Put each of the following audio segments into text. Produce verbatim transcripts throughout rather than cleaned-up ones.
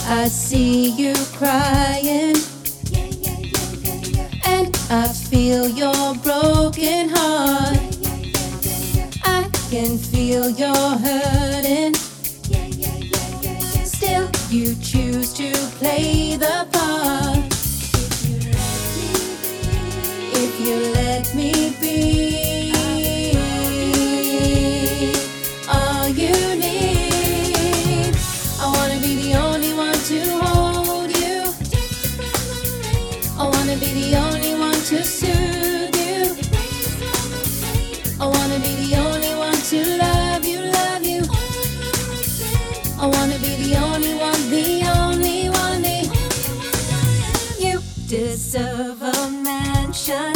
I see you crying, and I feel your broken heart. I can feel you're hurting. Still, you choose to play the part. If you let me be all you need, I wanna be the only one to hold you. I wanna be the only one to soothe you. I wanna be the only one to love you, love you. I wanna be the only one, the only one, the you deserve a mansion.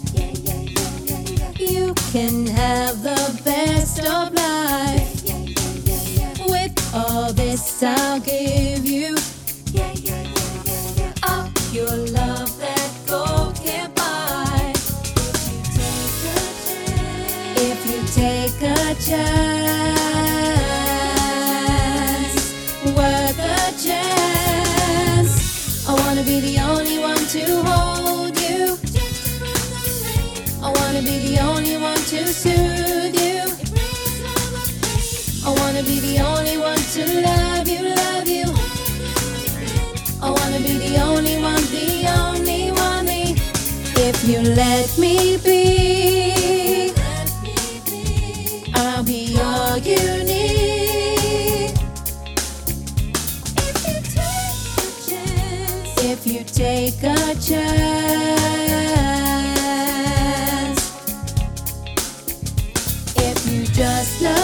You can have the best of life. With all this I'll give you, all your love that gold can't buy. If you take a chance, worth a chance. I wanna be the only one to hold you. I wanna be the only one to soothe you. I wanna be the only one to love you, love you. I wanna be the only one, the only one, the if you let me be, I'll be all you need. If you take a chance, if you just love